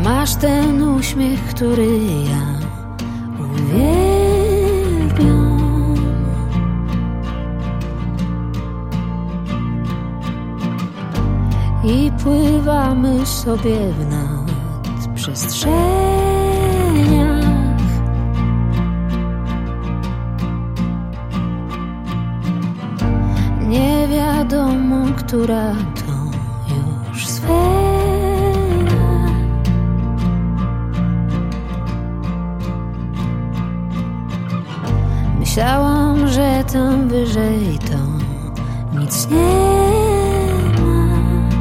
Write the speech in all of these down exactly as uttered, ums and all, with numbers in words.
Masz ten uśmiech, który ja uwielbiam. I pływamy sobie w nadprzestrzeniach. Nie wiadomo, która to już sfera. Myślałam, że tam wyżej to nic nie ma.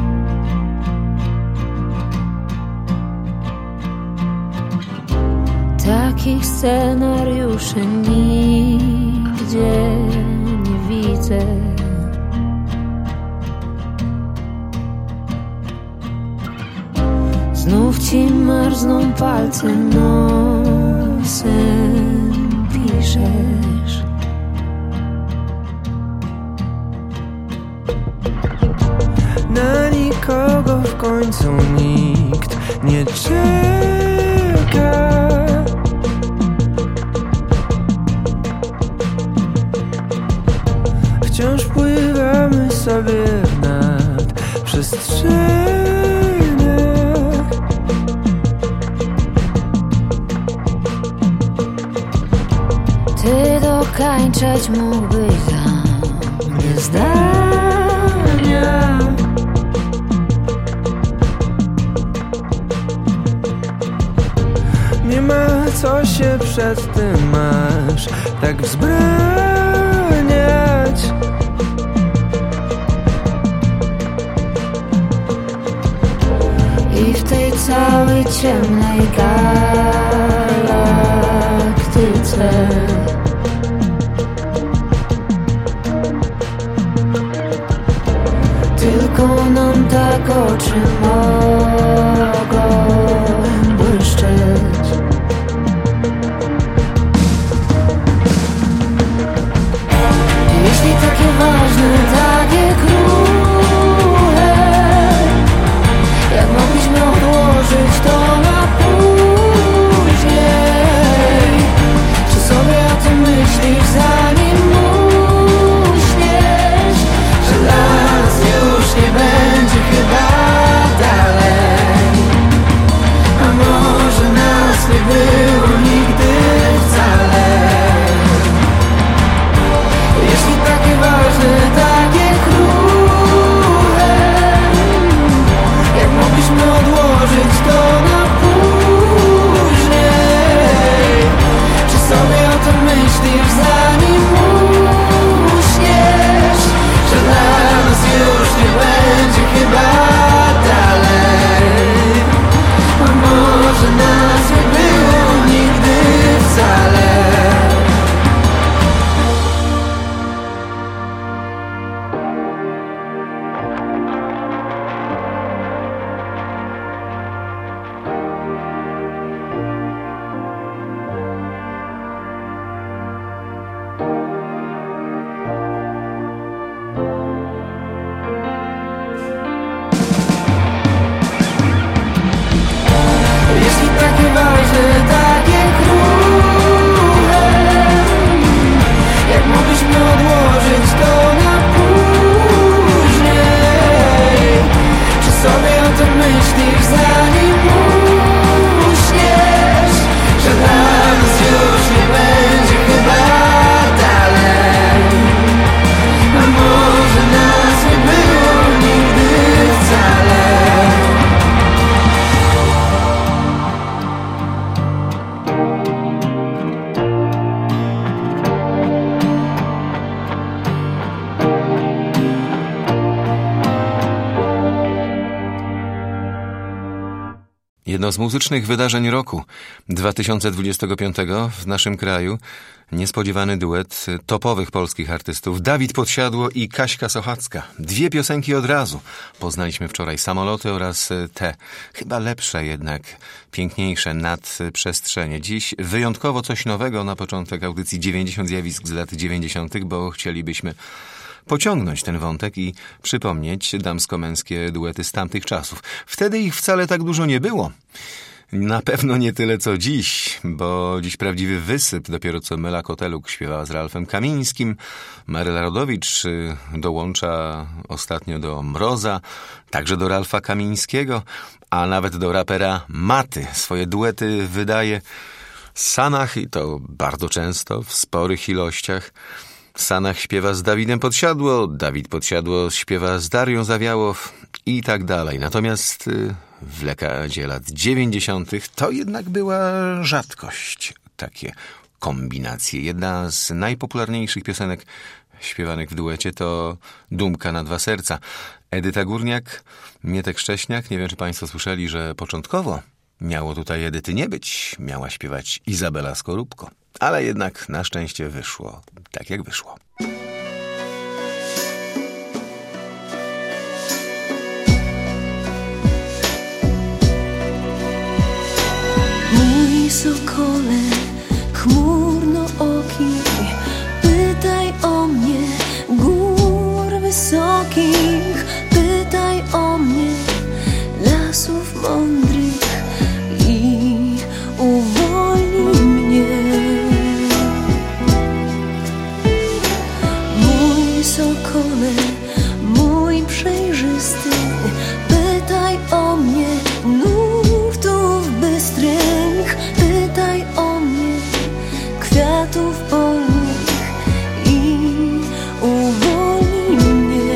Takich scenariuszy nigdzie nie widzę. Znów ci marzną palce, nosem piszesz. Na nikogo w końcu nikt nie czeka. Wciąż pływamy sobie nad przestrzenią. Ty dokańczać mógłbyś za mnie zdania. Nie ma co się przed tym masz tak wzbraniać. I w tej całej ciemnej galaktyce tylko nam tak oczy mogą błyszczeć. Jeśli takie ważne, takie kruche, jak mogliśmy odłożyć to na później? Czy sobie o tym myślisz, zanim uśniesz, że dla nas już nie będzie chyba dalej? A może nas nie było nigdy wcale? Jeśli takie ważne, takie kruche, jak mogliśmy odłożyć to na później? Czy sobie o tym myślisz, zanim uśniesz, że dla nas już nie będzie chyba dalej? A może nas nie było nigdy wcale? Jeśli takie ważne, takie kruche, jak mogliśmy odłożyć to na później? Czy sobie o tym myślisz, zanim uśniesz, że dla nas już nie będzie chyba dalej? A może nas nie było nigdy wcale? Jedno z muzycznych wydarzeń roku dwa tysiące dwudziestego piątego w naszym kraju. Niespodziewany duet topowych polskich artystów Dawid Podsiadło i Kaśka Sochacka. Dwie piosenki od razu. Poznaliśmy wczoraj Samoloty oraz te, chyba lepsze jednak, piękniejsze Nadprzestrzenie. Dziś wyjątkowo coś nowego na początek audycji dziewięćdziesiąt zjawisk z lat dziewięćdziesiątych, bo chcielibyśmy pociągnąć ten wątek i przypomnieć damsko-męskie duety z tamtych czasów. Wtedy ich wcale tak dużo nie było. Na pewno nie tyle co dziś, bo dziś prawdziwy wysyp. Dopiero co Mela Koteluk śpiewała z Ralfem Kamińskim, Maryla Rodowicz dołącza ostatnio do Mroza, także do Ralfa Kamińskiego, a nawet do rapera Maty. Swoje duety wydaje Sanach i to bardzo często, w sporych ilościach. Sanach śpiewa z Dawidem Podsiadło, Dawid Podsiadło śpiewa z Darią Zawiałow i tak dalej. Natomiast w lekadzie lat dziewięćdziesiątych to jednak była rzadkość, takie kombinacje. Jedna z najpopularniejszych piosenek śpiewanych w duecie to Dumka na dwa serca. Edyta Górniak, Mietek Szcześniak. Nie wiem, czy państwo słyszeli, że początkowo miało tutaj Edyty nie być. Miała śpiewać Izabela Skorupko. Ale jednak na szczęście wyszło tak, jak wyszło. Mój sokole, chmurno oki, pytaj o mnie gór wysokich, pytaj o mnie lasów mądrych i uwolnij mnie. Mój sokole, mój przejrzysty, pytaj o mnie nurtów bystrych, pytaj o mnie kwiatów polnych i uwolnij mnie.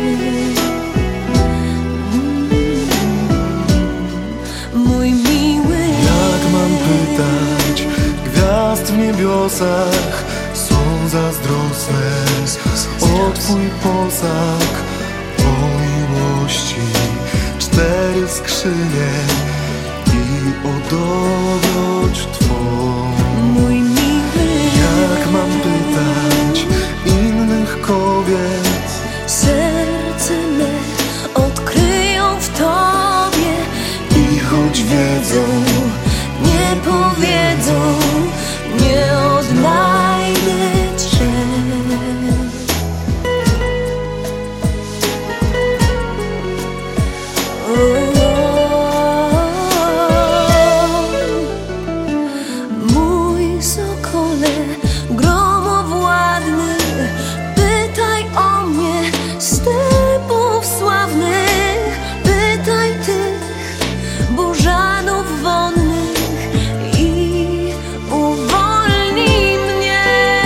Mój miły, jak mam pytać gwiazd w niebiosach, są zazdrosne o twój posag, o miłości cztery skrzynie i o dobroć twą. mój miły, Jak mam pytać innych kobiet, serce me odkryją w tobie i choć wiedzą, nie powiedzą, nie odnajdę cię. Mój sokole, gromowładny, pytaj o mnie stepów sławnych, pytaj tych burzanów wonnych i uwolnij mnie.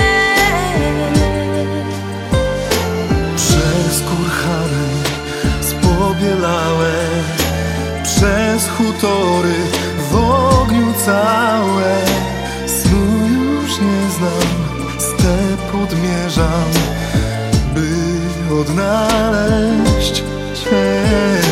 przez kurhany spobielałe, przez hutory w ogniu całe. Snu już nie znam, step odmierzam, by odnaleźć cię.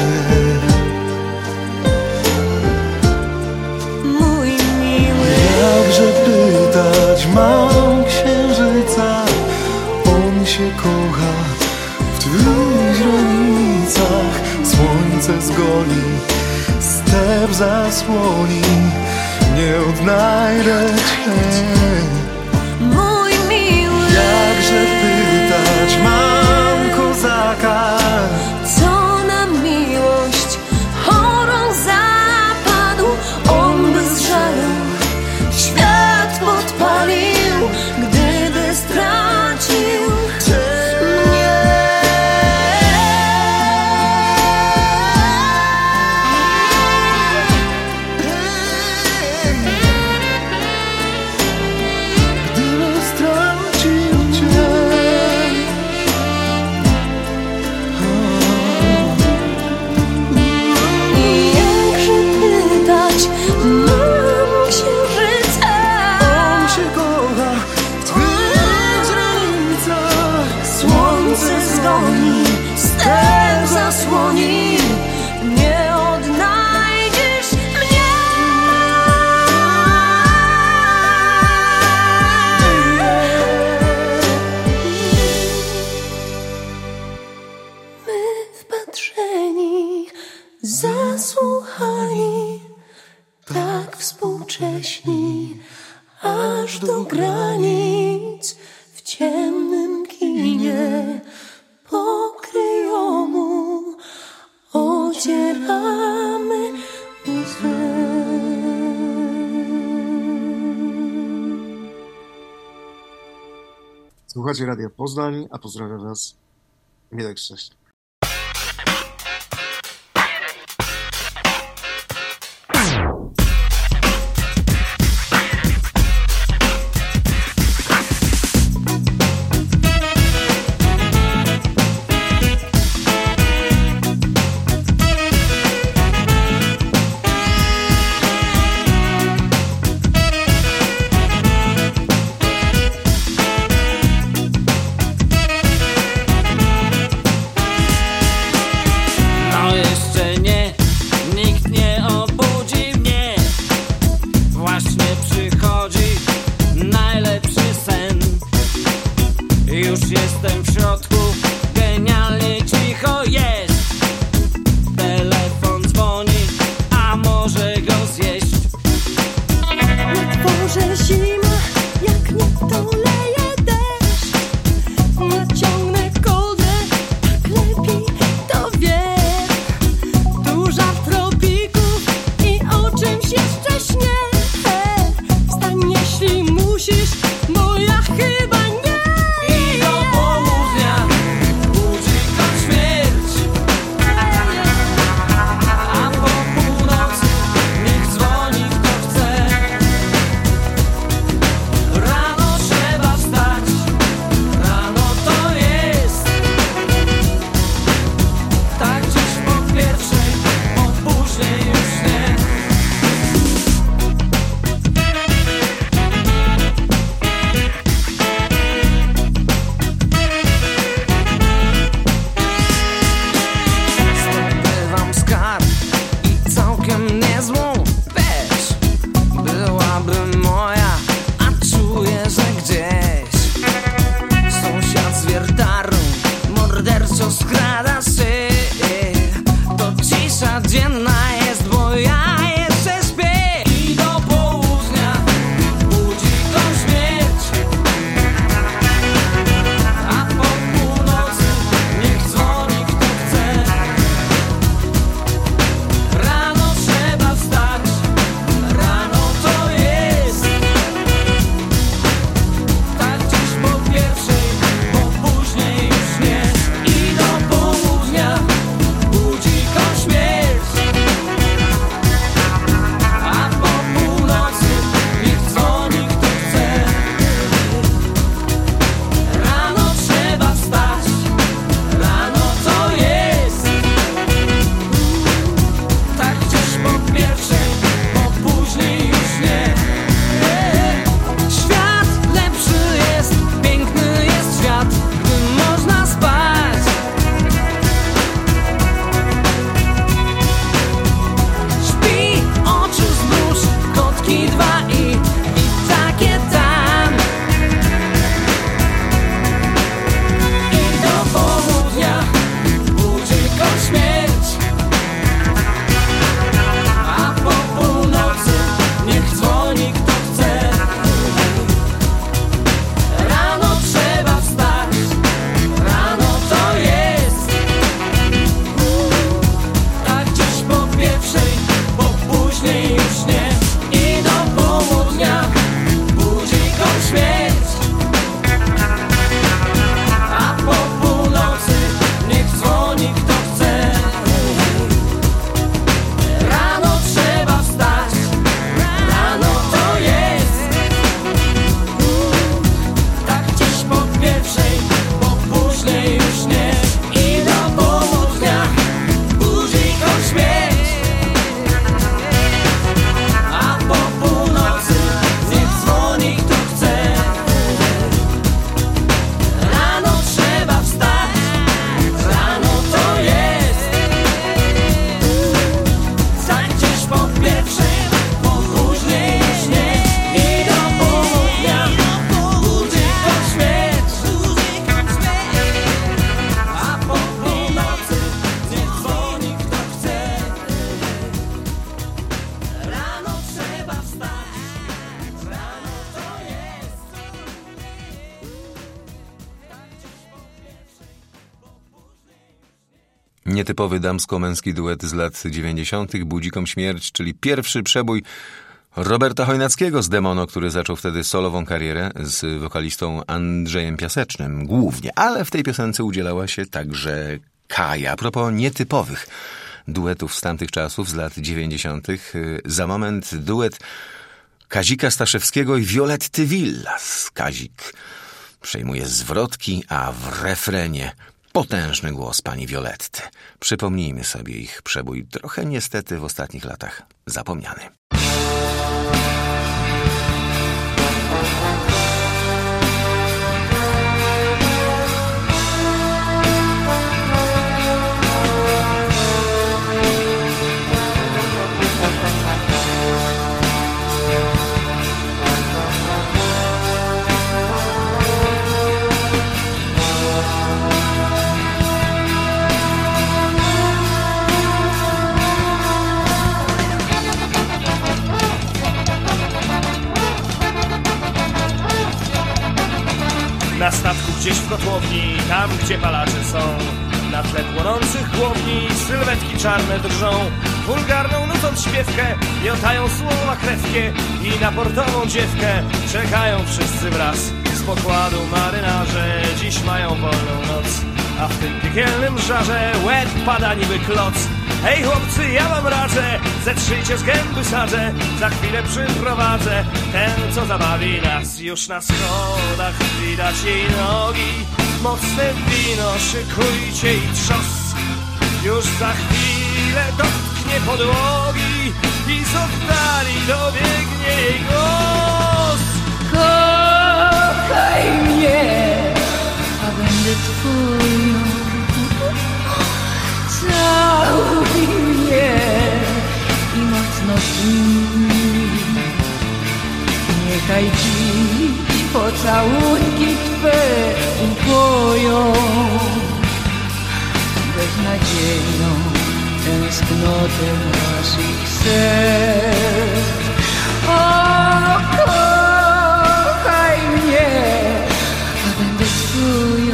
Mój miły, Jakże pytać mam księżyca, on się kocha w twych źrenicach. Słońce zgoni, step zasłoni, nie odnajdę cię. mój miły, Jakże pytać mam kozaka, co na miłość chorą zapadł, on bez żalu świat podpalił, gdyby stracił mnie. gdyby stracił cię. I jakże pytać mam księżyca, On się kocha w twych źrenicach. słońce zgoni, step zasłoni, nie odnajdziesz mnie. My wpatrzeni, zasłuchani, tak współcześni, aż do granic, w ciemnym kinie pokryjomu ocieramy łzy. Słuchacie Radia Poznań, a pozdrawia was Mirek Szczęśnik. Nietypowy damsko-męski duet z lat dziewięćdziesiątych Budzikom śmierć, czyli pierwszy przebój Roberta Chojnackiego z Demono, który zaczął wtedy solową karierę z wokalistą Andrzejem Piasecznym głównie, ale w tej piosence udzielała się także Kaja. A propos nietypowych duetów z tamtych czasów, z lat dziewięćdziesiątych, za moment duet Kazika Staszewskiego i Violetty Villas. Kazik przejmuje zwrotki, a w refrenie potężny głos pani Violetty. Przypomnijmy sobie ich przebój, trochę niestety w ostatnich latach zapomniany. Na statku gdzieś w kotłowni, tam gdzie palacze są, na tle płonących głowni sylwetki czarne drżą. Wulgarną nucąc śpiewkę, miotają słowa krewkie i na portową dziewkę czekają wszyscy wraz. Z pokładu marynarze dziś mają wolną noc, a w tym piekielnym żarze łeb pada niby kloc. Hej chłopcy, ja wam radzę, zetrzyjcie z gęby sadzę, za chwilę przyprowadzę tę, co zabawi nas. Już na schodach widać jej nogi, mocne wino szykujcie i trzosk. Już za chwilę dotknie podłogi i z oddali dobiegnie jej głos. Kochaj mnie, a będę twój. Całuj mnie i mocno śnij. Niechaj dziś pocałunki Twe upoją beznadzieją tęsknotę naszych serc. O, kochaj mnie, a będę Twoją.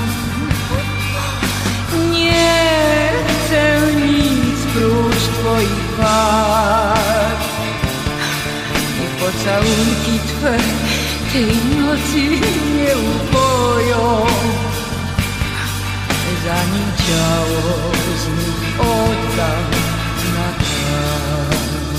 Nie chcę nic prócz Twoich wad. Niech pocałunki Twe tej nocy nie upoją, zanim ciało z nich oddam na tak.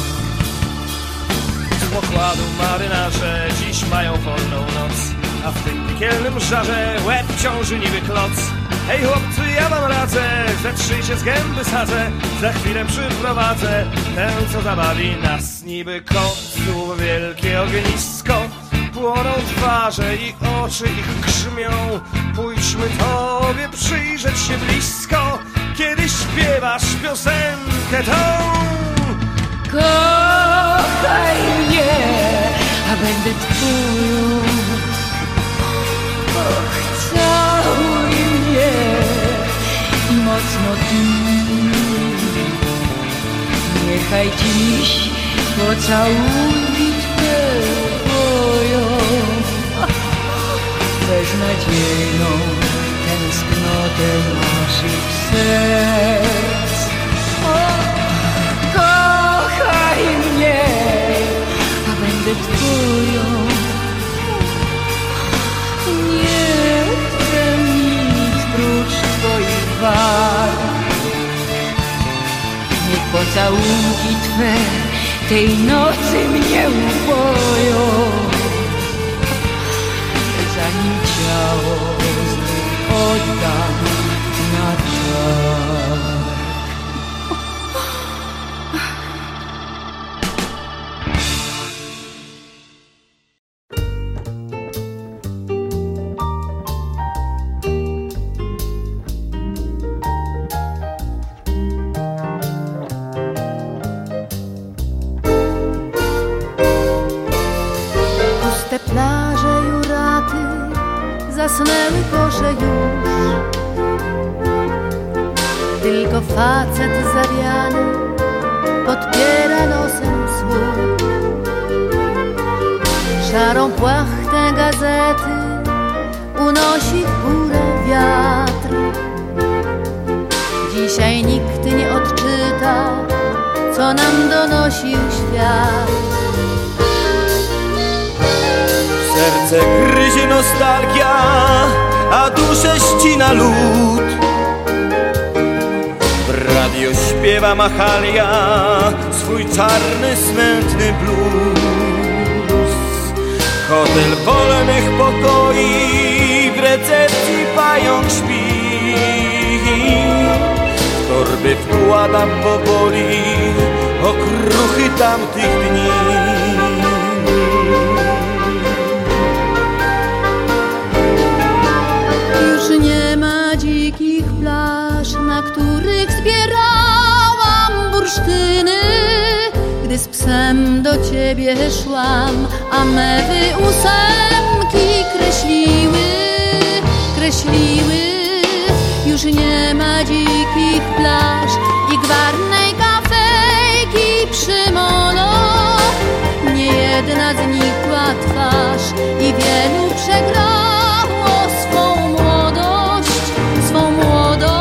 Z pokładu marynarze dziś mają wolną noc, a w tym piekielnym żarze łeb ciąży niby kloc. Hej chłopcy, ja wam radzę, zetrzyjcie z gęby sadzę, za chwilę przyprowadzę tę, co zabawi nas. Niby koców wielkie ognisko, płoną twarze i oczy ich grzmią. Pójdźmy Tobie przyjrzeć się blisko, kiedy śpiewasz piosenkę tą. Kochaj mnie, a będę Twoją. Och, całuj mnie i mocno tnij. Niechaj dziś pocałunki Twe upoją beznadzieją tęsknotę naszych serc. O, kochaj mnie, a będę Twoją. Nie chcę nic prócz Twoich wad. Niech pocałunki Twe tej nocy mnie upoją, zanim ciało z nich oddam na tak. Plaże juraty zasnęły kosze już. Tylko facet zawiany podpiera nosem słuch. Szarą płachtę gazety unosi w górę wiatr. Dzisiaj nikt nie odczyta, co nam donosił świat. Serce gryzie nostalgia, a duszę ścina lód. W radio śpiewa Mahalia swój czarny, smętny blues. Hotel wolnych pokoi, w recepcji pająk śpi. W torby wkładam powoli okruchy tamtych dni. Już nie ma dzikich plaż, na których zbierałam bursztyny. Gdy z psem do ciebie szłam, a mewy ósemki kreśliły, kreśliły. Już nie ma dzikich plaż i gwarnej kafejki przy molo. Niejedna znikła twarz i wielu przegrało swą młodość, swą młodość.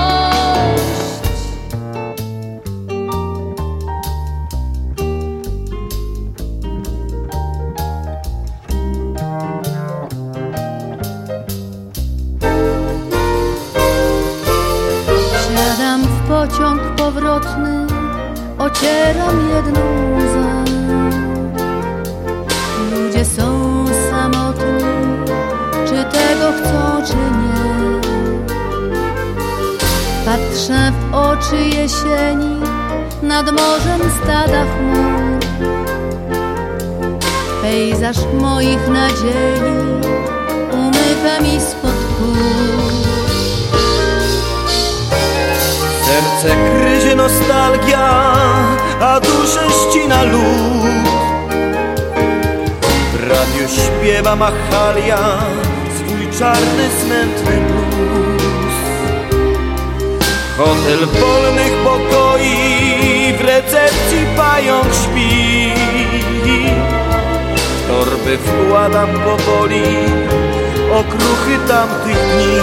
Siadam w pociąg powrotny, ocieram jedną łzę. Ludzie są samotni, czy tego chcą, czy nie. Patrzę w oczy jesieni, nad morzem stada chmur. Pejzaż moich nadziei umyka mi spod kur. Serce gryzie nostalgia, a duszę ścina lód. W radiu śpiewa Mahalia swój czarny, smętny blues. Hotel wolnych pokoi, w recepcji pająk śpi. W torby wkładam powoli okruchy tamtych dni.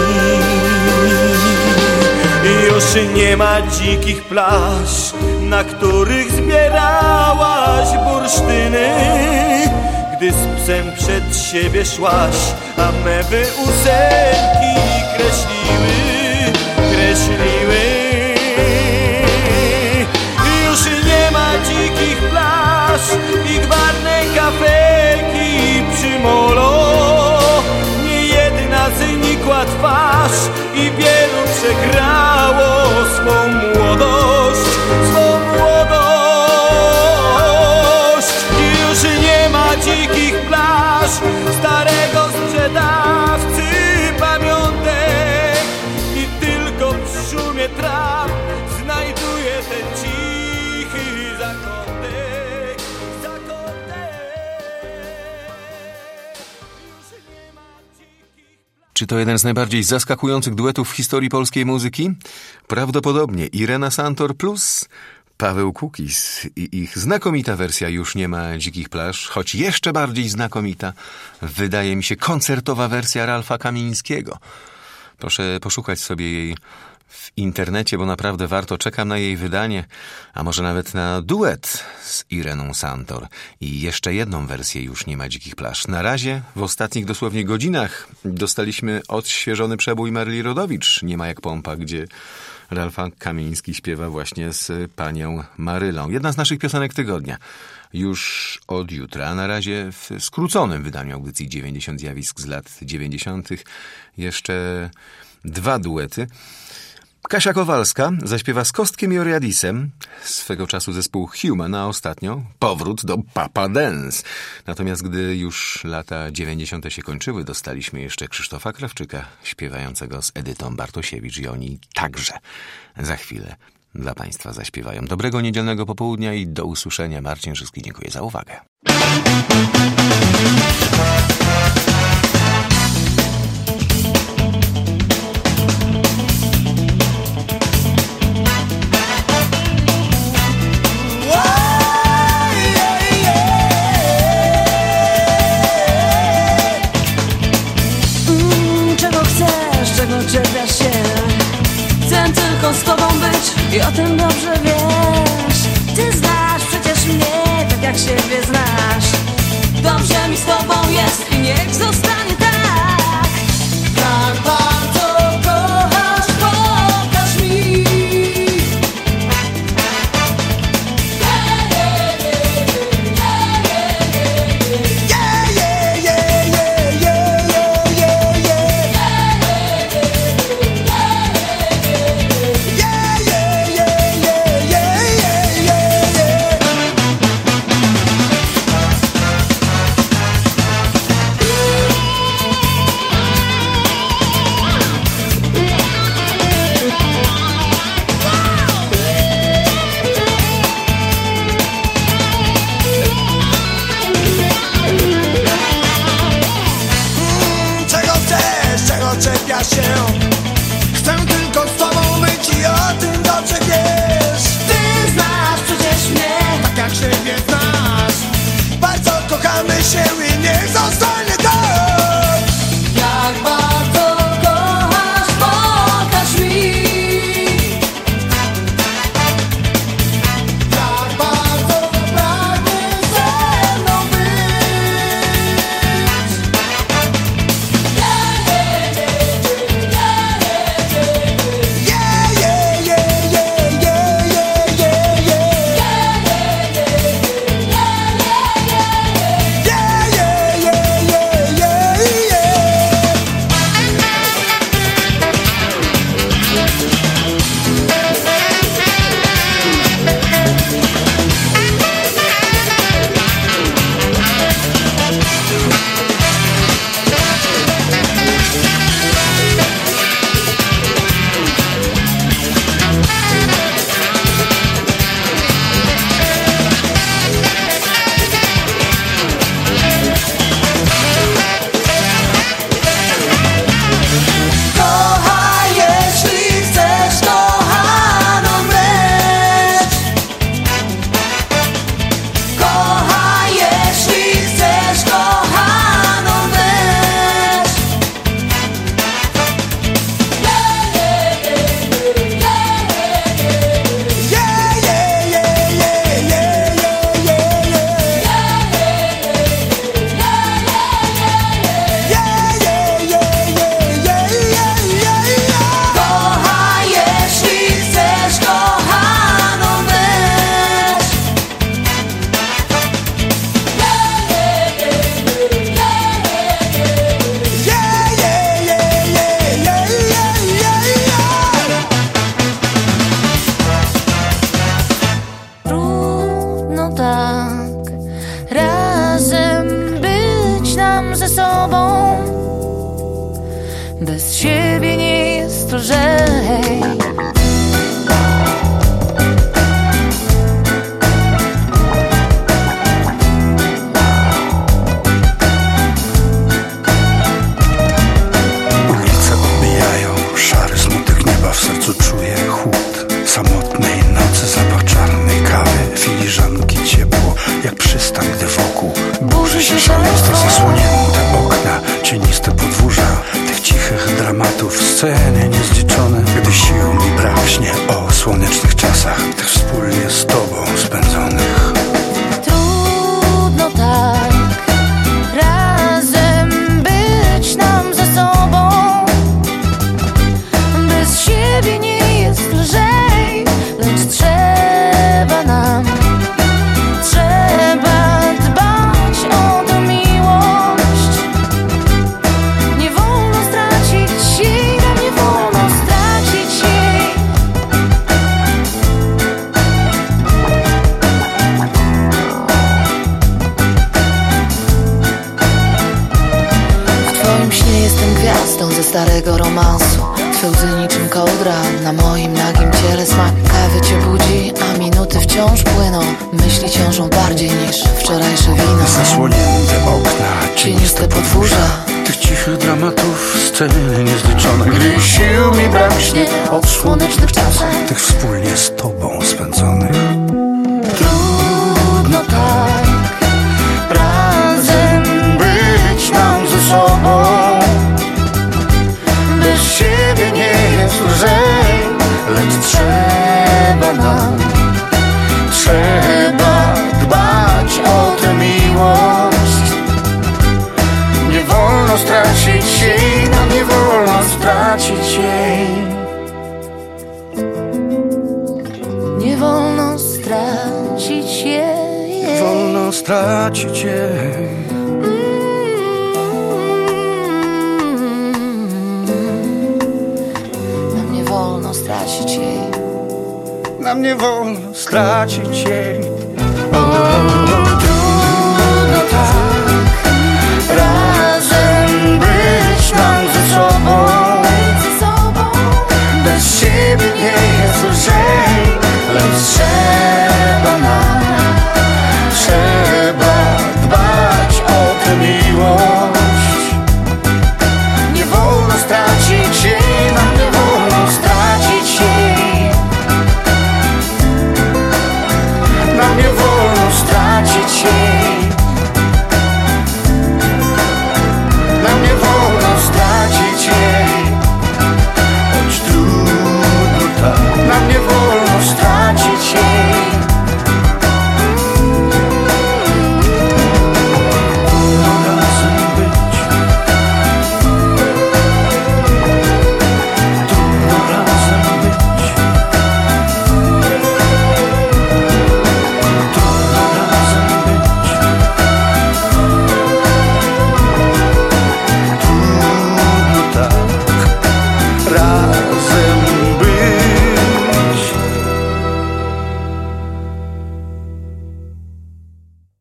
Już nie ma dzikich plaż, na których zbierałaś bursztyny. Gdy z psem przed siebie szłaś, a mewy ósemki kreśliły, kreśliły. Już nie ma dzikich plaż i gwarnej kafejki przy molo. Niejedna znikła twarz i wielu przegrało swą młodość, swą młodość. Już nie ma dzikich plaż, starego sprzedawcy pamiątek. I tylko w szumie traw znajduje ten cichy zakątek, zakątek. Już nie ma dzikich plaż. Czy to jeden z najbardziej zaskakujących duetów w historii polskiej muzyki? Prawdopodobnie Irena Santor plus Paweł Kukis i ich znakomita wersja Już nie ma dzikich plaż, choć jeszcze bardziej znakomita wydaje mi się koncertowa wersja Ralfa Kamińskiego. Proszę poszukać sobie jej w internecie, bo naprawdę warto. Czekam na jej wydanie, a może nawet na duet z Ireną Santor i jeszcze jedną wersję Już nie ma dzikich plaż. Na razie w ostatnich dosłownie godzinach dostaliśmy odświeżony przebój Maryli Rodowicz, Nie ma jak pompa, gdzie Ralfa Kamiński śpiewa właśnie z panią Marylą. Jedna z naszych piosenek tygodnia. Już od jutra, na razie w skróconym wydaniu audycji dziewięćdziesiąt zjawisk z lat dziewięćdziesiątych. Jeszcze dwa duety. Kasia Kowalska zaśpiewa z Kostkiem i Oriadisem, swego czasu zespół Human, a ostatnio powrót do Papa Dance. Natomiast gdy już lata dziewięćdziesiąte się kończyły, dostaliśmy jeszcze Krzysztofa Krawczyka śpiewającego z Edytą Bartosiewicz i oni także za chwilę dla Państwa zaśpiewają. Dobrego niedzielnego popołudnia i do usłyszenia. Marcin Żyski, dziękuję za uwagę. Czepiasz się, chcę tylko z tobą być i o tym dobrze wiesz. Ty znasz przecież mnie tak jak siebie znasz. Dobrze mi z tobą jest i niech zostanie tak. Tak bardzo kochasz, pokaż mi. Czego chcesz, czego czepiasz się? Chcę tylko z tobą być i o tym dobrze wiesz. Ty znasz przecież mnie, Tak jak siebie znasz. Bardzo kochamy się i niech zostanie tak. jak bardzo kochasz, pokaż mi. Tak bardzo pragniesz ze mną być. Yeah, yeah, yeah, yeah, yeah, yeah, yeah, yeah. Yeah, yeah, yeah, yeah, yeah, yeah. Kochaj, jeśli chcesz kochaną mieć. Kochaj, jeśli chcesz kochaną mieć. Yeah, yeah, yeah, yeah, yeah, yeah, yeah, yeah. Yeah, yeah, yeah, yeah, yeah, yeah, yeah. Kochaj, jeśli chcesz kochaną mieć. Yeah, yeah, yeah, yeah, yeah, yeah, yeah, yeah. Trudno tak razem być nam ze sobą. Bez siebie nie jest lżej. Ulice odbijają szary smutek nieba, w sercu czuję chłód samotnej nocy, zapach czarnej kawy, filiżanki, ciepło jak przystań, gdy wokół burzy się szaleństwo. Zasłonięte okna, cieniste podwórza tych cichych dramatów, sceny niezliczone. Gdy sił mi brak, śnie o słonecznych czasach, tych wspólnie z tobą spędzonych. Trudno tak razem być nam ze sobą. Bez siebie nie jest lżej, lecz trzeba nam, trzeba dbać o tę miłość. Nie wolno stracić jej, nam nie wolno stracić jej. W twoim śnie jestem gwiazdą ze starego romansu. Twe łzy niczym kołdra na moim nagim ciele. Smak kawy cię budzi, a minuty wciąż płyną. Myśli ciążą bardziej niż wczorajsze wino. Zasłonięte okna, cieniste podwórza tych cichych dramatów, sceny niezliczone. Gdy sił mi brak, śnie o słonecznych czasach, tych wspólnie z tobą spędzonych. Trudno tak razem być nam ze sobą. Bez siebie nie jest lżej, lecz trzeba nam, trzeba dbać o tę miłość. wolno stracić jej. Nam nie wolno stracić jej. Nam nie wolno stracić jej.